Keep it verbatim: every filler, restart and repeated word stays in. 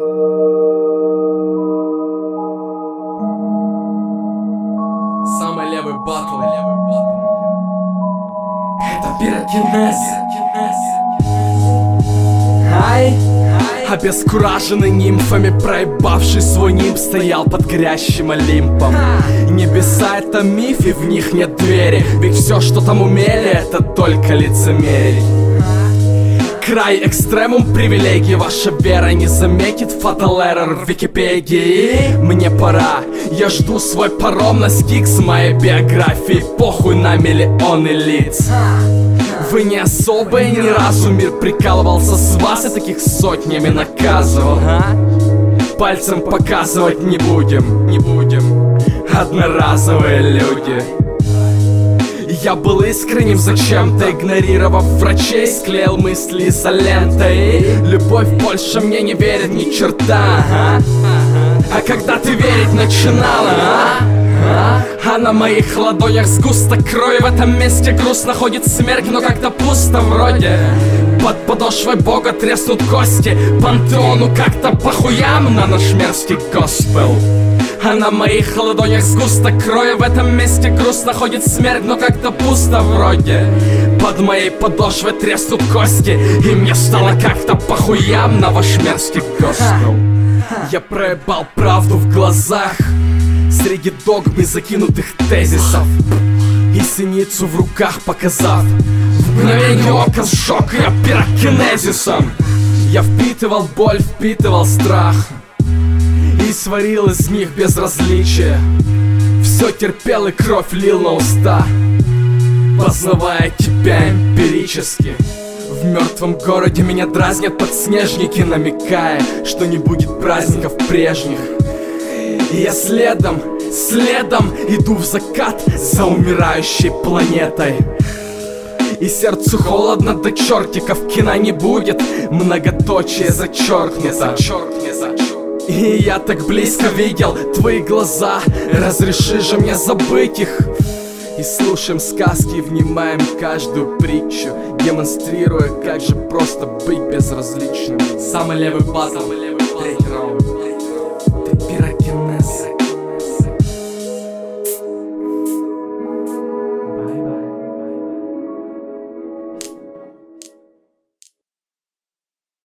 Самый левый батл. Это пирокинез. Ай! Обескураженный нимфами, проебавший свой нимб, стоял под горящим Олимпом. Небеса — это миф, и в них нет двери, ведь все, что там умели, это только лицемерие. Край экстремум привилегий, ваша вера не заметит фатал эррор в Википедии. Мне пора, я жду свой паром на стикс моей биографии, похуй на миллионы лиц. Вы не особые, ни разу мир прикалывался с вас и таких сотнями наказывал. Пальцем показывать не будем, не будем, одноразовые люди. Я был искренним, зачем-то игнорировав врачей, склеил мысли изолентой. Любовь больше мне не верит ни черта. А, а когда ты верить начинала, а? А? А на моих ладонях сгусток крови, в этом месте грустно ходит смерть, но как-то пусто вроде. Под подошвой бога треснут кости, пантеону как-то похуям на наш мерзкий госпел. А на моих ладонях сгусток крови, в этом месте грустно ходит смерть, но как-то пусто вроде. Под моей подошвой треснут кости, и мне стало как-то похуям на ваш мерзкий госпел. Я проебал правду в глазах среди догмы закинутых тезисов, и синицу в руках показав, в мгновение ока сжег ее пирокинезисом. Я впитывал боль, впитывал страх и сварил из них безразличие. Все терпел и кровь лил на уста, познавая тебя эмпирически. В мертвом городе меня дразнят подснежники, намекая, что не будет праздников прежних. И я следом, следом иду в закат за умирающей планетой. И сердцу холодно до чертиков, кино не будет, многоточие зачеркнется. И я так близко видел твои глаза, разреши же мне забыть их. И слушаем сказки, внимаем каждую притчу, демонстрируя, как же просто быть безразличным. Самый левый батл.